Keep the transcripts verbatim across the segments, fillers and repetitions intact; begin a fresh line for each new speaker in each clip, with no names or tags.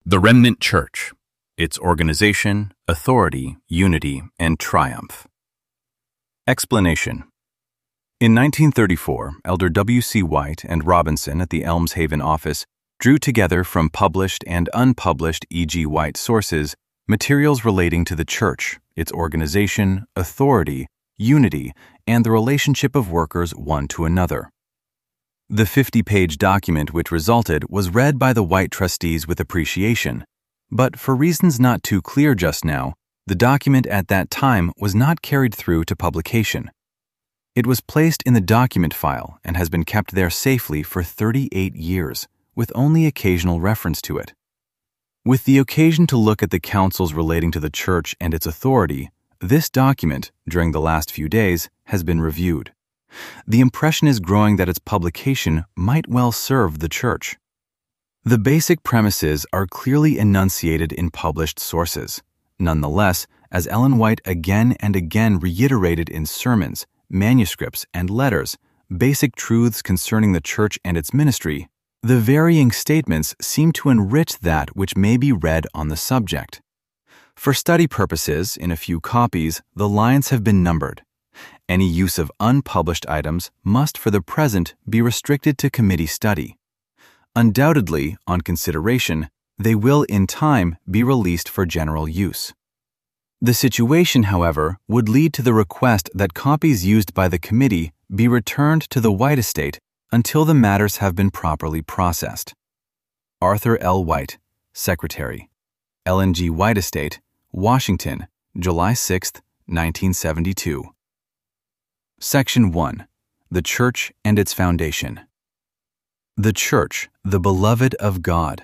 The Remnant Church, its organization, authority, unity, and triumph. Explanation. In nineteen thirty-four, Elder W C White and Robinson at the Elms Haven office drew together from published and unpublished E G White sources materials relating to the church, its organization, authority, unity, and the relationship of workers one to another. The fifty-page document which resulted was read by the White trustees with appreciation, but for reasons not too clear just now, the document at that time was not carried through to publication. It was placed in the document file and has been kept there safely for thirty-eight years, with only occasional reference to it. With the occasion to look at the counsels relating to the church and its authority, this document, during the last few days, has been reviewed. The impression is growing that its publication might well serve the church. The basic premises are clearly enunciated in published sources. Nonetheless, as Ellen White again and again reiterated in sermons, manuscripts, and letters, basic truths concerning the church and its ministry, the varying statements seem to enrich that which may be read on the subject. For study purposes, in a few copies, the lines have been numbered. Any use of unpublished items must for the present be restricted to committee study. Undoubtedly, on consideration, they will in time be released for general use. The situation, however, would lead to the request that copies used by the committee be returned to the White estate until the matters have been properly processed. Arthur L. White, Secretary, Ellen G. White Estate, Washington, July sixth, nineteen seventy-two. Section one. The Church and its Foundation. The Church, the beloved of God.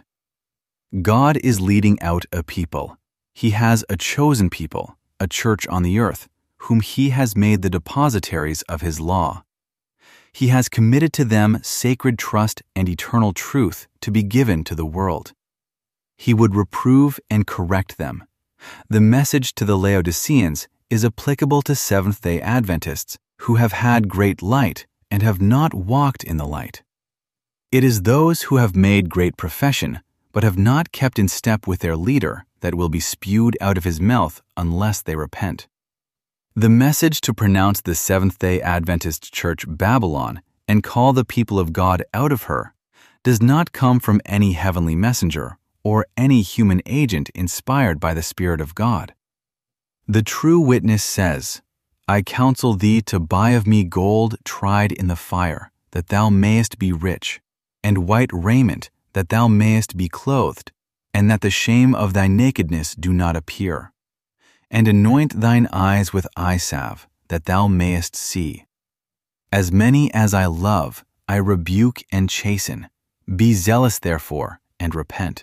God is leading out a people. He has a chosen people, a church on the earth, whom He has made the depositaries of His law. He has committed to them sacred trust and eternal truth to be given to the world. He would reprove and correct them. The message to the Laodiceans is applicable to Seventh-day Adventists who have had great light and have not walked in the light. It is those who have made great profession but have not kept in step with their leader that will be spewed out of his mouth unless they repent. The message to pronounce the Seventh-day Adventist Church Babylon and call the people of God out of her does not come from any heavenly messenger or any human agent inspired by the Spirit of God. The true witness says, I counsel thee to buy of me gold tried in the fire, that thou mayest be rich, and white raiment, that thou mayest be clothed, and that the shame of thy nakedness do not appear. And anoint thine eyes with eye salve, that thou mayest see. As many as I love, I rebuke and chasten. Be zealous therefore, and repent.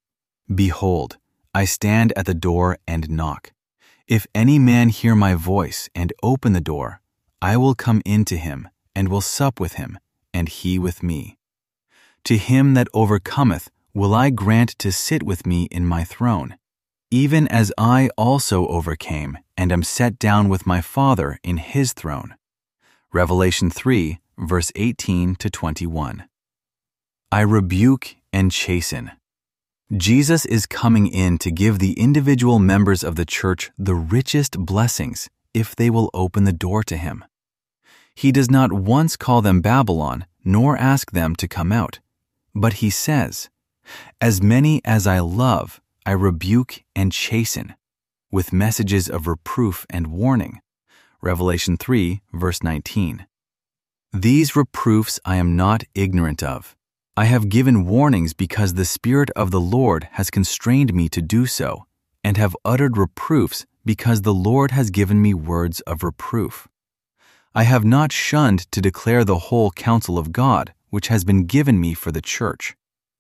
Behold, I stand at the door and knock. If any man hear my voice and open the door, I will come in to him, and will sup with him, and he with me. To him that overcometh will I grant to sit with me in my throne, even as I also overcame, and am set down with my Father in His throne. Revelation three, verse eighteen to twenty-one. I rebuke and chasten. Jesus is coming in to give the individual members of the church the richest blessings if they will open the door to Him. He does not once call them Babylon, nor ask them to come out, but He says, As many as I love, I rebuke and chasten, with messages of reproof and warning. Revelation three, verse nineteen. These reproofs I am not ignorant of. I have given warnings because the Spirit of the Lord has constrained me to do so, and have uttered reproofs because the Lord has given me words of reproof. I have not shunned to declare the whole counsel of God, which has been given me for the church.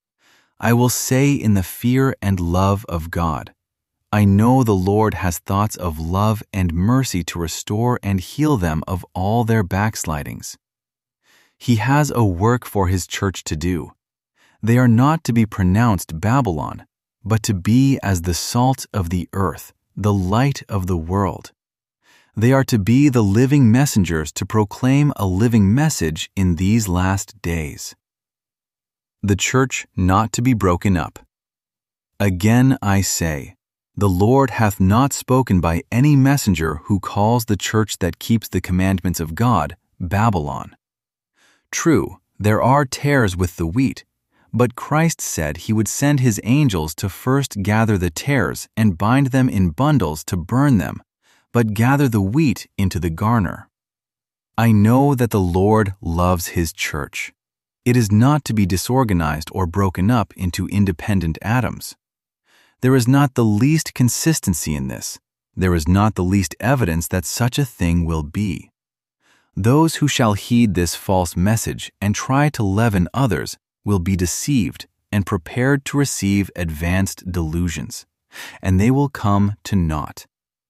I will say in the fear and love of God, I know the Lord has thoughts of love and mercy to restore and heal them of all their backslidings. He has a work for His church to do. They are not to be pronounced Babylon, but to be as the salt of the earth, the light of the world. They are to be the living messengers to proclaim a living message in these last days. The church not to be broken up. Again I say, the Lord hath not spoken by any messenger who calls the church that keeps the commandments of God Babylon. True, there are tares with the wheat, but Christ said he would send his angels to first gather the tares and bind them in bundles to burn them, but gather the wheat into the garner. I know that the Lord loves his church. It is not to be disorganized or broken up into independent atoms. There is not the least consistency in this. There is not the least evidence that such a thing will be. Those who shall heed this false message and try to leaven others will be deceived and prepared to receive advanced delusions, and they will come to naught.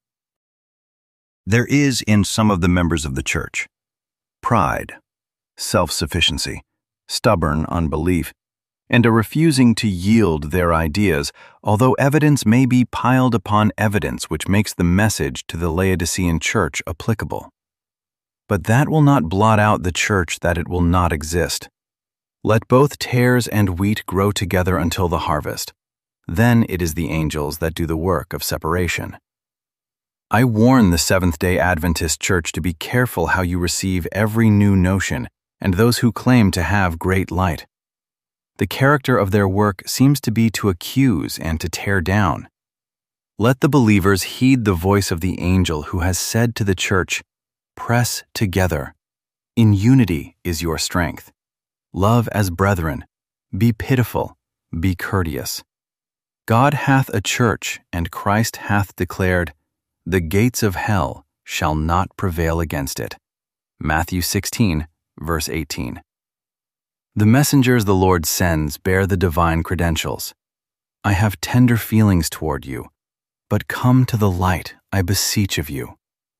There is in some of the members of the church pride, self-sufficiency, stubborn unbelief, and a refusing to yield their ideas, although evidence may be piled upon evidence which makes the message to the Laodicean church applicable. But that will not blot out the church that it will not exist. Let both tares and wheat grow together until the harvest. Then it is the angels that do the work of separation. I warn the Seventh-day Adventist Church to be careful how you receive every new notion and those who claim to have great light. The character of their work seems to be to accuse and to tear down. Let the believers heed the voice of the angel who has said to the church, "Press together. In unity is your strength. Love as brethren. Be pitiful. Be courteous. God hath a church, and Christ hath declared, the gates of hell shall not prevail against it." Matthew sixteen, verse eighteen. The messengers the Lord sends bear the divine credentials. I have tender feelings toward you, but come to the light, I beseech of you.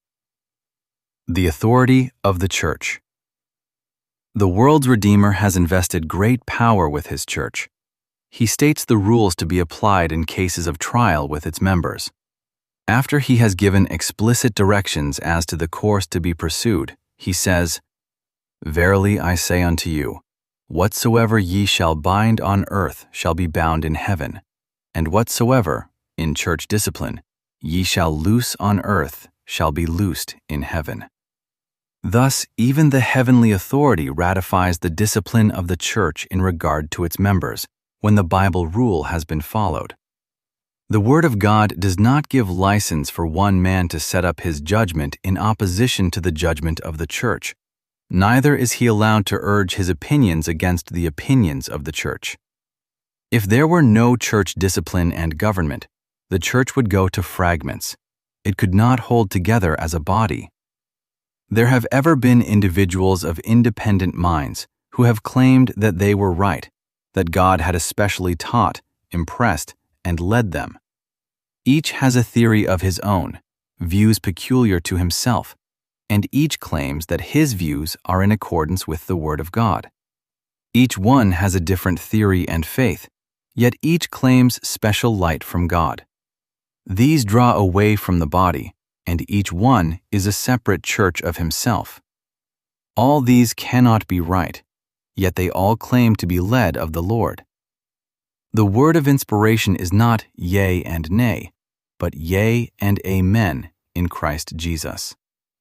The authority of the church. The world's Redeemer has invested great power with his church. He states the rules to be applied in cases of trial with its members. After he has given explicit directions as to the course to be pursued, he says, "Verily I say unto you, whatsoever ye shall bind on earth shall be bound in heaven, and whatsoever, in church discipline, ye shall loose on earth shall be loosed in heaven." Thus, even the heavenly authority ratifies the discipline of the church in regard to its members, when the Bible rule has been followed. The Word of God does not give license for one man to set up his judgment in opposition to the judgment of the church. Neither is he allowed to urge his opinions against the opinions of the church. If there were no church discipline and government, the church would go to fragments. It could not hold together as a body. There have ever been individuals of independent minds who have claimed that they were right, that God had especially taught, impressed, and led them. Each has a theory of his own, views peculiar to himself, and each claims that his views are in accordance with the Word of God. Each one has a different theory and faith, yet each claims special light from God. These draw away from the body, and each one is a separate church of himself. All these cannot be right, yet they all claim to be led of the Lord. The word of inspiration is not yea and nay, but yea and amen in Christ Jesus.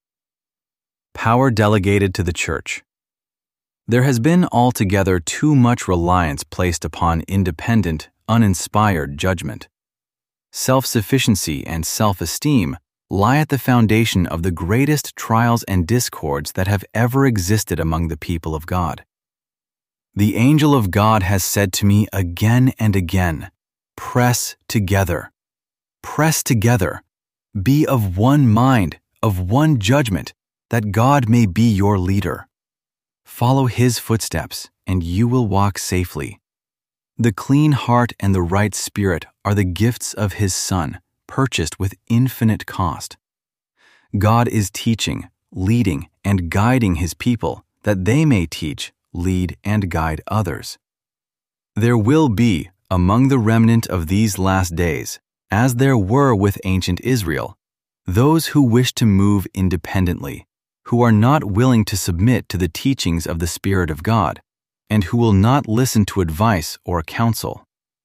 Power delegated to the church. There has been altogether too much reliance placed upon independent, uninspired judgment. Self-sufficiency and self-esteem lie at the foundation of the greatest trials and discords that have ever existed among the people of God. The angel of God has said to me again and again, "Press together. Press together. Be of one mind, of one judgment, that God may be your leader. Follow his footsteps, and you will walk safely. The clean heart and the right spirit are the gifts of his Son, purchased with infinite cost. God is teaching, leading, and guiding his people, that they may teach, lead, and guide others. There will be, among the remnant of these last days, as there were with ancient Israel, those who wish to move independently, who are not willing to submit to the teachings of the Spirit of God, and who will not listen to advice or counsel.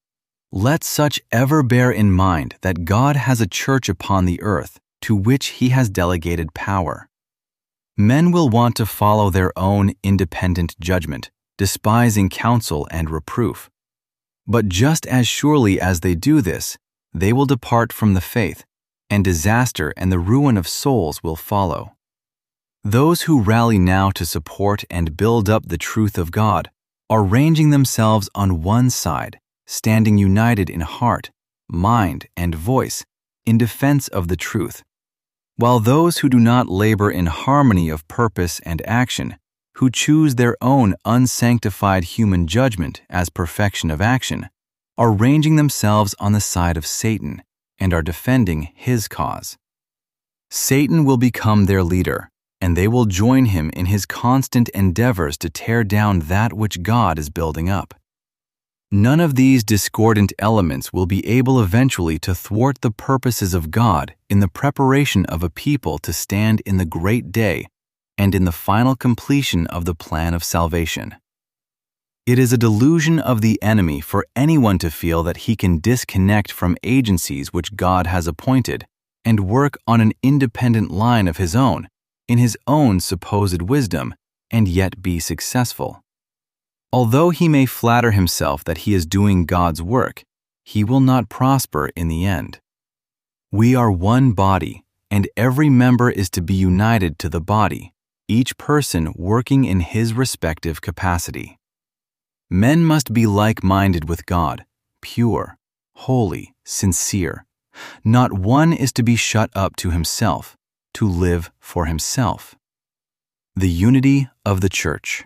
Let such ever bear in mind that God has a church upon the earth to which He has delegated power. Men will want to follow their own independent judgment, despising counsel and reproof. But just as surely as they do this, they will depart from the faith, and disaster and the ruin of souls will follow. Those who rally now to support and build up the truth of God are ranging themselves on one side, standing united in heart, mind, and voice in defense of the truth, while those who do not labor in harmony of purpose and action, who choose their own unsanctified human judgment as perfection of action, are ranging themselves on the side of Satan and are defending his cause. Satan will become their leader, and they will join him in his constant endeavors to tear down that which God is building up. None of these discordant elements will be able eventually to thwart the purposes of God in the preparation of a people to stand in the great day and in the final completion of the plan of salvation. It is a delusion of the enemy for anyone to feel that he can disconnect from agencies which God has appointed and work on an independent line of his own, in his own supposed wisdom, and yet be successful. Although he may flatter himself that he is doing God's work, he will not prosper in the end. We are one body, and every member is to be united to the body, each person working in his respective capacity. Men must be like-minded with God, pure, holy, sincere. Not one is to be shut up to himself, to live for himself. The unity of the church.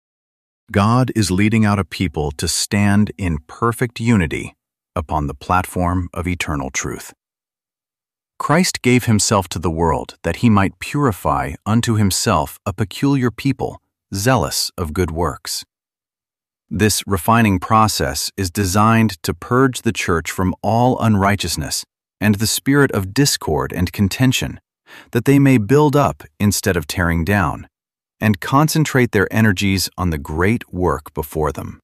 God is leading out a people to stand in perfect unity upon the platform of eternal truth. Christ gave himself to the world that he might purify unto himself a peculiar people, zealous of good works. This refining process is designed to purge the church from all unrighteousness and the spirit of discord and contention, that they may build up instead of tearing down, and concentrate their energies on the great work before them.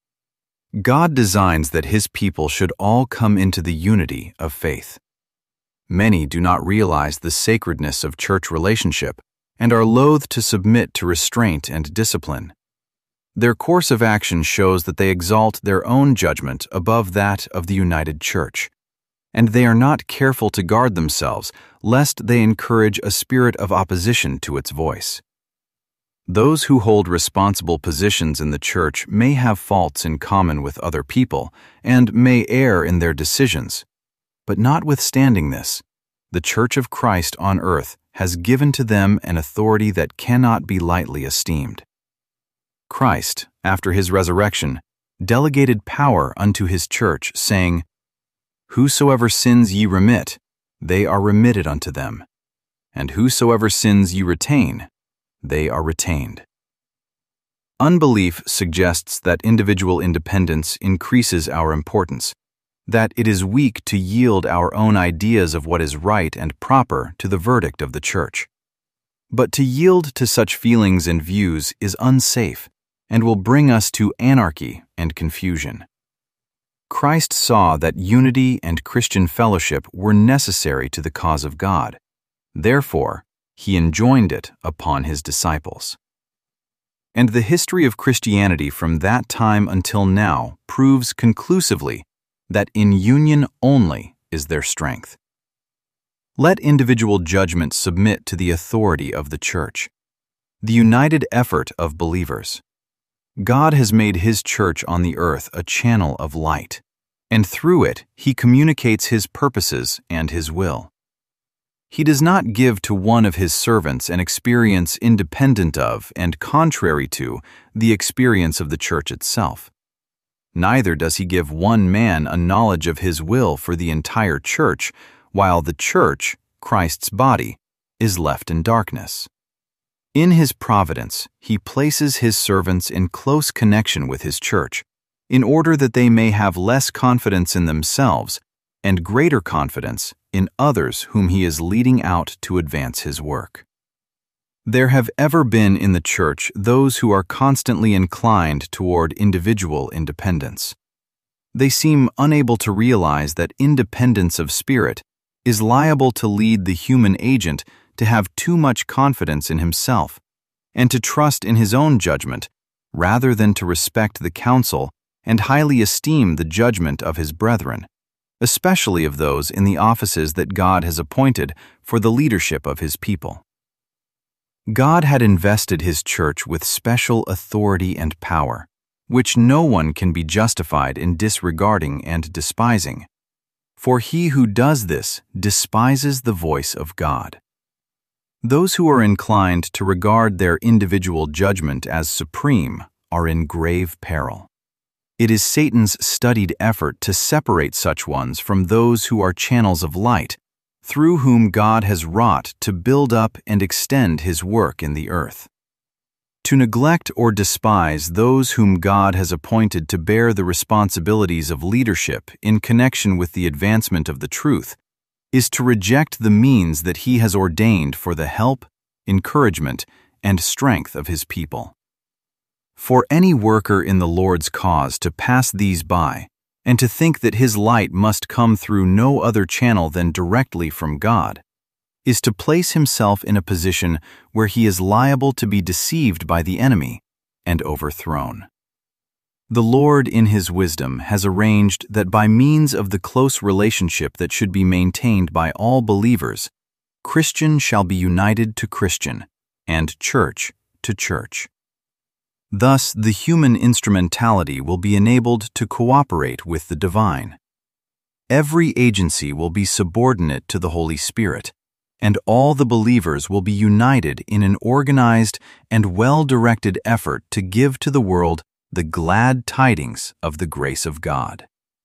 God designs that his people should all come into the unity of faith. Many do not realize the sacredness of church relationship and are loath to submit to restraint and discipline. Their course of action shows that they exalt their own judgment above that of the united church, and they are not careful to guard themselves lest they encourage a spirit of opposition to its voice. Those who hold responsible positions in the church may have faults in common with other people and may err in their decisions, but notwithstanding this, the Church of Christ on earth has given to them an authority that cannot be lightly esteemed. Christ, after his resurrection, delegated power unto his church, saying, Whosoever sins ye remit, they are remitted unto them, and whosoever sins ye retain, they are retained. Unbelief suggests that individual independence increases our importance, that it is weak to yield our own ideas of what is right and proper to the verdict of the church. But to yield to such feelings and views is unsafe and will bring us to anarchy and confusion. Christ saw that unity and Christian fellowship were necessary to the cause of God. Therefore, he enjoined it upon his disciples. And the history of Christianity from that time until now proves conclusively that in union only is their strength. Let individual judgment submit to the authority of the church, the united effort of believers. God has made his church on the earth a channel of light, and through it he communicates his purposes and his will. He does not give to one of his servants an experience independent of and contrary to the experience of the church itself. Neither does he give one man a knowledge of his will for the entire church, while the church, Christ's body, is left in darkness. In his providence, he places his servants in close connection with his church, in order that they may have less confidence in themselves and greater confidence in others whom he is leading out to advance his work. There have ever been in the church those who are constantly inclined toward individual independence. They seem unable to realize that independence of spirit is liable to lead the human agent to have too much confidence in himself and to trust in his own judgment rather than to respect the counsel and highly esteem the judgment of his brethren, especially of those in the offices that God has appointed for the leadership of his people. God had invested his church with special authority and power, which no one can be justified in disregarding and despising. For he who does this despises the voice of God. Those who are inclined to regard their individual judgment as supreme are in grave peril. It is Satan's studied effort to separate such ones from those who are channels of light, through whom God has wrought to build up and extend his work in the earth. To neglect or despise those whom God has appointed to bear the responsibilities of leadership in connection with the advancement of the truth is to reject the means that he has ordained for the help, encouragement, and strength of his people. For any worker in the Lord's cause to pass these by, and to think that his light must come through no other channel than directly from God, is to place himself in a position where he is liable to be deceived by the enemy and overthrown. The Lord, in his wisdom, has arranged that by means of the close relationship that should be maintained by all believers, Christian shall be united to Christian, and church to church. Thus, the human instrumentality will be enabled to cooperate with the divine. Every agency will be subordinate to the Holy Spirit, and all the believers will be united in an organized and well-directed effort to give to the world the glad tidings of the grace of God.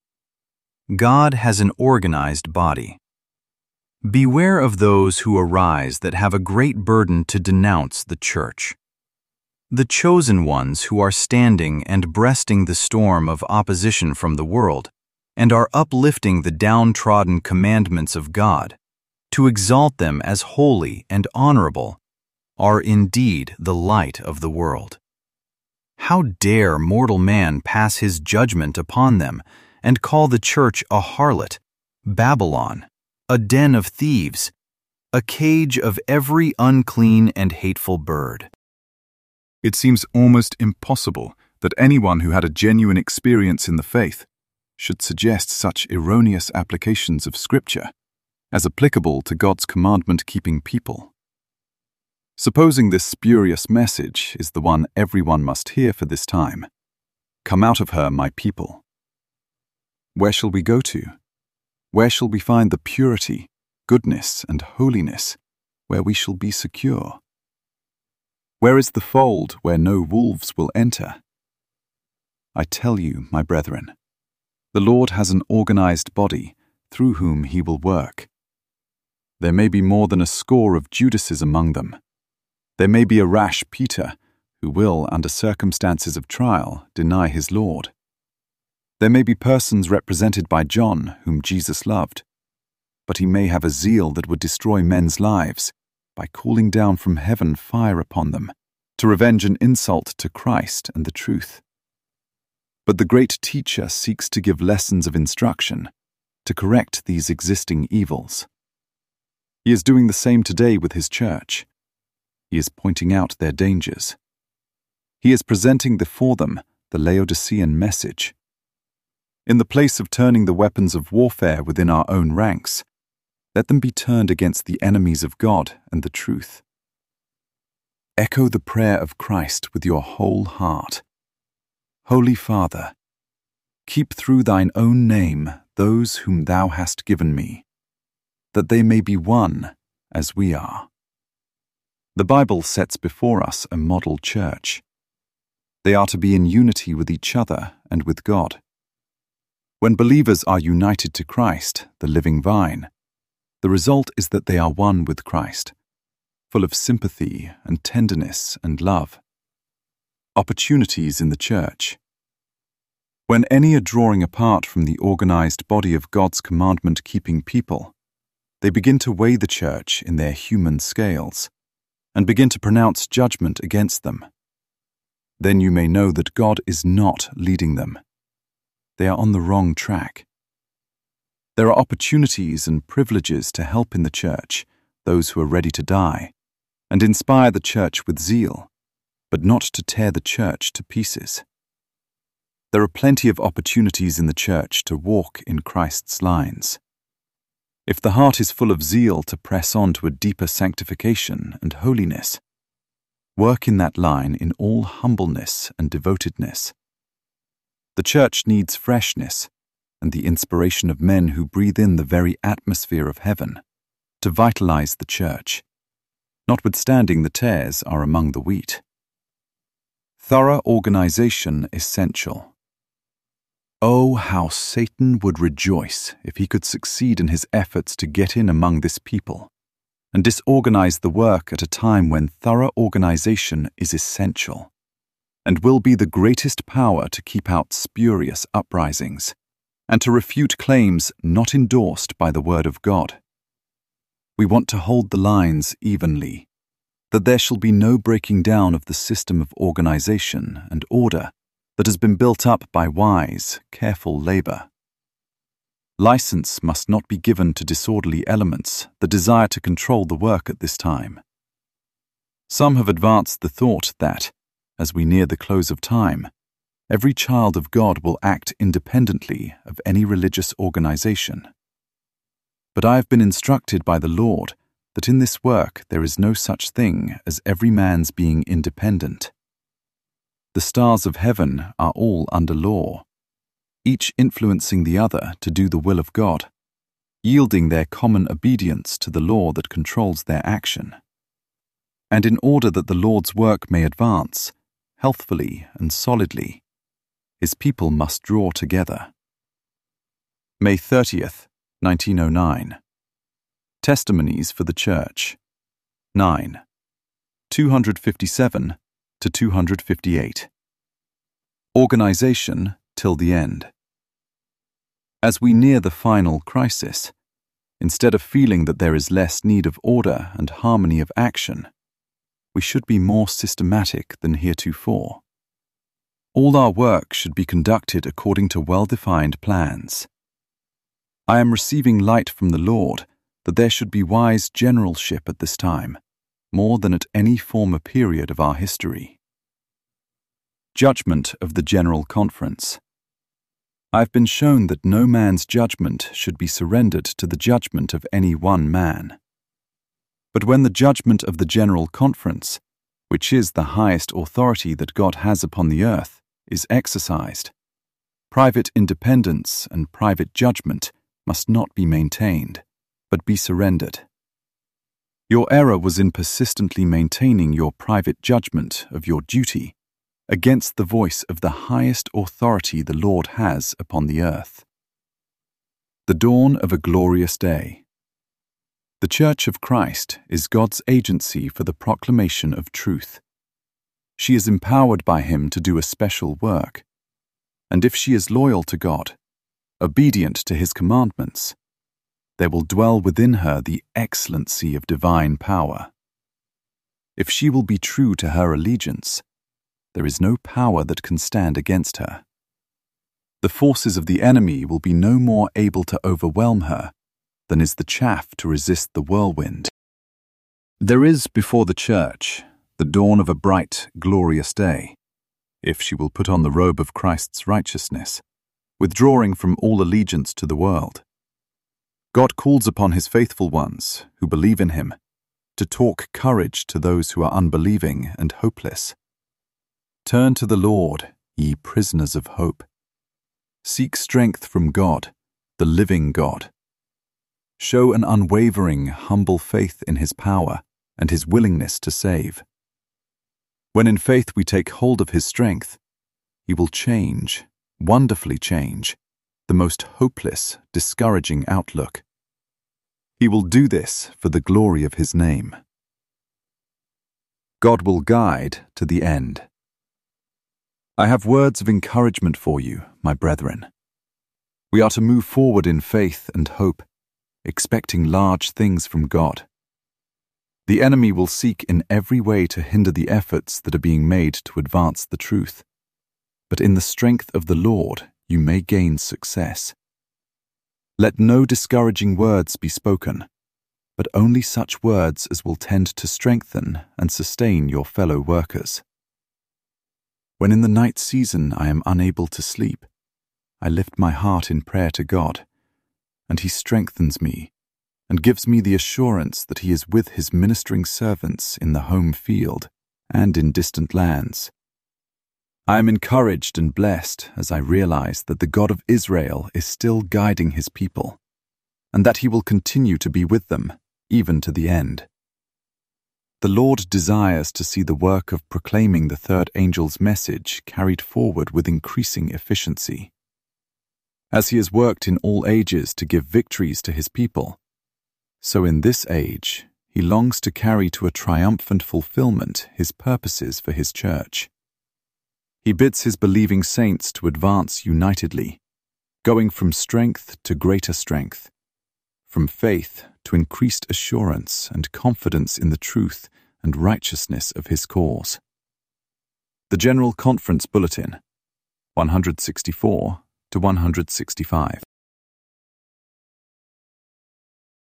God has an organized body. Beware of those who arise that have a great burden to denounce the church. The chosen ones who are standing and breasting the storm of opposition from the world, and are uplifting the downtrodden commandments of God, to exalt them as holy and honorable, are indeed the light of the world. How dare mortal man pass his judgment upon them and call the church a harlot, Babylon, a den of thieves, a cage of every unclean and hateful bird?
It seems almost impossible that anyone who had a genuine experience in the faith should suggest such erroneous applications of Scripture as applicable to God's commandment-keeping people. Supposing this spurious message is the one everyone must hear for this time, "Come out of her, my people." Where shall we go to? Where shall we find the purity, goodness, and holiness where we shall be secure? Where is the fold where no wolves will enter? I tell you, my brethren, the Lord has an organized body through whom he will work. There may be more than a score of Judases among them. There may be a rash Peter who will, under circumstances of trial, deny his Lord. There may be persons represented by John whom Jesus loved, but he may have a zeal that would destroy men's lives by calling down from heaven fire upon them, to revenge an insult to Christ and the truth. But the great teacher seeks to give lessons of instruction, to correct these existing evils. He is doing the same today with his church. He is pointing out their dangers. He is presenting before them the Laodicean message. In the place of turning the weapons of warfare within our own ranks, let them be turned against the enemies of God and the truth. Echo the prayer of Christ with your whole heart. Holy Father, keep through thine own name those whom thou hast given me, that they may be one as we are. The Bible sets before us a model church. They are to be in unity with each other and with God. When believers are united to Christ, the living vine, the result is that they are one with Christ, full of sympathy and tenderness and love. Opportunities in the church. When any are drawing apart from the organized body of God's commandment-keeping people, they begin to weigh the church in their human scales and begin to pronounce judgment against them. Then you may know that God is not leading them. they are on the wrong track. There are opportunities and privileges to help in the church those who are ready to die, and inspire the church with zeal, but not to tear the church to pieces. There are plenty of opportunities in the church to walk in Christ's lines. If the heart is full of zeal to press on to a deeper sanctification and holiness, work in that line in all humbleness and devotedness. The church needs freshness and the inspiration of men who breathe in the very atmosphere of heaven to vitalize the church, notwithstanding the tares are among the wheat. Thorough organization essential. Oh, how Satan would rejoice if he could succeed in his efforts to get in among this people and disorganize the work at a time when thorough organization is essential and will be the greatest power to keep out spurious uprisings and to refute claims not endorsed by the Word of God. We want to hold the lines evenly, that there shall be no breaking down of the system of organization and order that has been built up by wise, careful labor. License must not be given to disorderly elements that desire to control the work at this time. Some have advanced the thought that, as we near the close of time, every child of God will act independently of any religious organization. But I have been instructed by the Lord that in this work there is no such thing as every man's being independent. The stars of heaven are all under law, each influencing the other to do the will of God, yielding their common obedience to the law that controls their action. And in order that the Lord's work may advance, healthfully and solidly, His people must draw together. May thirtieth, nineteen oh nine. Testimonies for the Church. nine. two hundred fifty-seven to two hundred fifty-eight. Organization till the end. As we near the final crisis, instead of feeling that there is less need of order and harmony of action, we should be more systematic than heretofore. All our work should be conducted according to well-defined plans. I am receiving light from the Lord that there should be wise generalship at this time, more than at any former period of our history. Judgment of the General Conference. I have been shown that no man's judgment should be surrendered to the judgment of any one man. But when the judgment of the General Conference, which is the highest authority that God has upon the earth, is exercised, private independence and private judgment must not be maintained, but be surrendered. Your error was in persistently maintaining your private judgment of your duty against the voice of the highest authority the Lord has upon the earth. The dawn of a glorious day. The Church of Christ is God's agency for the proclamation of truth. She is empowered by Him to do a special work, and if she is loyal to God, obedient to His commandments, there will dwell within her the excellency of divine power. If she will be true to her allegiance, there is no power that can stand against her. The forces of the enemy will be no more able to overwhelm her than is the chaff to resist the whirlwind. There is before the Church the dawn of a bright, glorious day, if she will put on the robe of Christ's righteousness, withdrawing from all allegiance to the world. God calls upon His faithful ones, who believe in Him, to talk courage to those who are unbelieving and hopeless. Turn to the Lord, ye prisoners of hope. Seek strength from God, the living God. Show an unwavering, humble faith in His power and His willingness to save. When in faith we take hold of His strength, He will change, wonderfully change, the most hopeless, discouraging outlook. He will do this for the glory of His name. God will guide to the end. I have words of encouragement for you, my brethren. We are to move forward in faith and hope, expecting large things from God. The enemy will seek in every way to hinder the efforts that are being made to advance the truth. But in the strength of the Lord you may gain success. Let no discouraging words be spoken, but only such words as will tend to strengthen and sustain your fellow workers. When in the night season I am unable to sleep, I lift my heart in prayer to God, and He strengthens me and gives me the assurance that He is with His ministering servants in the home field and in distant lands. I am encouraged and blessed as I realize that the God of Israel is still guiding His people, and that He will continue to be with them, even to the end. The Lord desires to see the work of proclaiming the third angel's message carried forward with increasing efficiency. As He has worked in all ages to give victories to His people, so in this age He longs to carry to a triumphant fulfillment His purposes for His church. He bids His believing saints to advance unitedly, going from strength to greater strength, from faith to increased assurance and confidence in the truth and righteousness of His cause. The General Conference Bulletin, one sixty-four to one sixty-five.